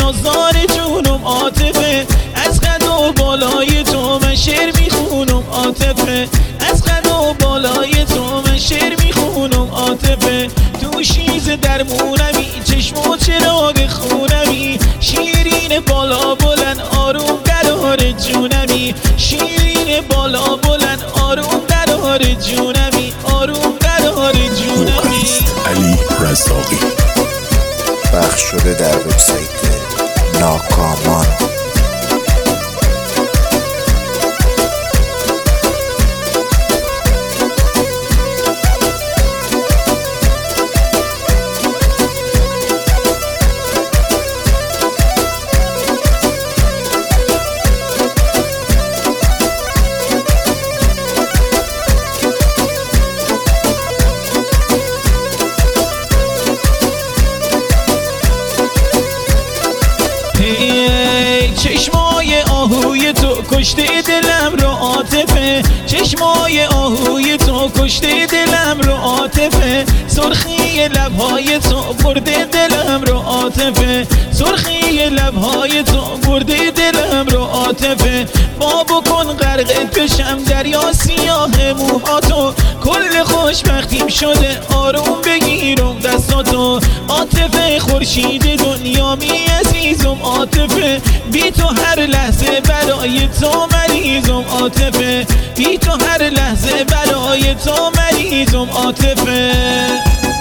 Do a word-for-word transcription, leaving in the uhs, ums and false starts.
آزار جونم عاطفه، از قد و بالای تو من شعر میخونم عاطفه، از قد و بالای تو من شعر میخونم عاطفه. تو شیز درمونمی چشم و چراغ خونمی، شیرین بالا بلند آروم قرار جونمی، شیرین بالا بلند آروم قرار جونمی، آروم قرار جونمی. علی رزاقی پخش شده در وبسایت ناکامان. چشمای آهوی تو کشته دلم رو عاطفه، چشمای آهوی تو کشته دلم رو عاطفه، سرخی لبهای تو برده دلم رو عاطفه، سرخی لبهای تو برده دلم رو عاطفه. با بکن غرقت بشم دریا سیاه موهاتو، کل خوشبختیم شده آروم بگیرم دستاتو، عاطفه خورشید دنیامی عزیزم عاطفه، بی تو هر لحظه برای تو مریضم عاطفه، بی تو هر لحظه برای تو مریضم عاطفه.